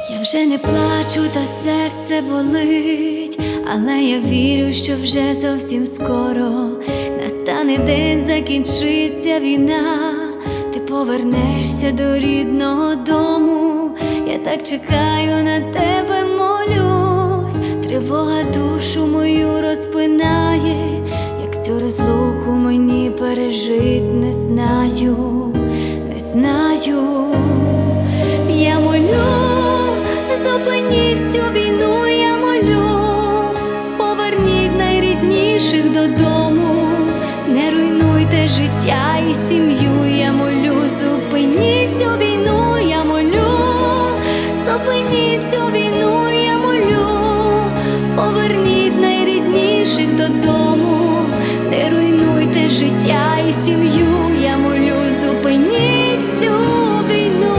Я вже не плачу, та серце болить, але я вірю, що вже зовсім скоро настане день, закінчиться війна, ти повернешся до рідного дому. Я так чекаю на тебе, молюсь, тривога душу мою розпинає, як цю розлуку мені пережить, не знаю, не знаю. Я молю, зупиніть цю війну, я молю, поверніть найрідніших додому, не руйнуйте життя і сім'ю, я молю, зупиніть цю війну, я молю, зупиніть цю війну, я молю, поверніть найрідніших додому, не руйнуйте життя і сім'ю, я молю, зупиніть цю війну.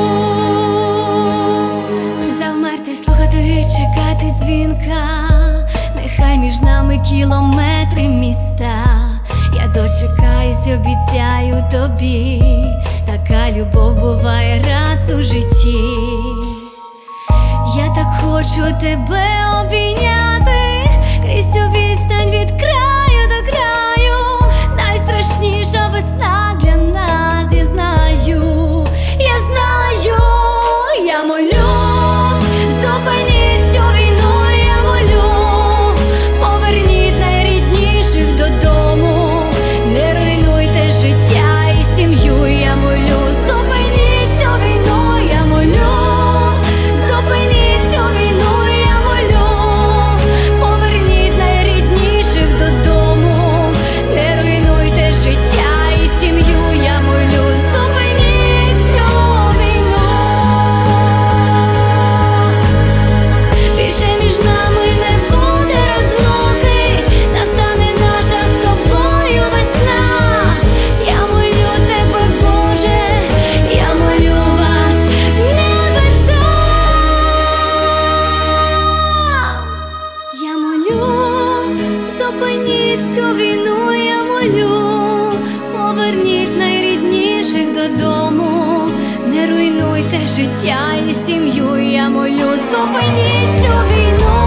Завмерти, слухати, чекати дзвінка, нехай між нами кілометри міста. Я дочекаюсь, обіцяю тобі, така любов буває раз у житті. Я так хочу тебе обійняти, крізь цю відстань від краю до краю. Найстрашніша весна для нас, я знаю, я знаю. Я молю, зупиніть цю війну, я молю, поверніть найрідніших додому, не руйнуйте життя і сім'ю, я молю, зупиніть цю війну, я молю, зупиніть цю війну, я молю, поверніть найрідніших додому, не руйнуйте життя і сім'ю, я молю, зупиніть цю війну. Більше між нами не буде розлуки, настане наша з тобою весна. Я молю тебе, Боже, я молю вас, небеса. Я молю, зупиніть цю війну, я молю, поверніть найрідніших додому, не руйнуйте життя і сім'ю, я молю, зупиніть цю війну.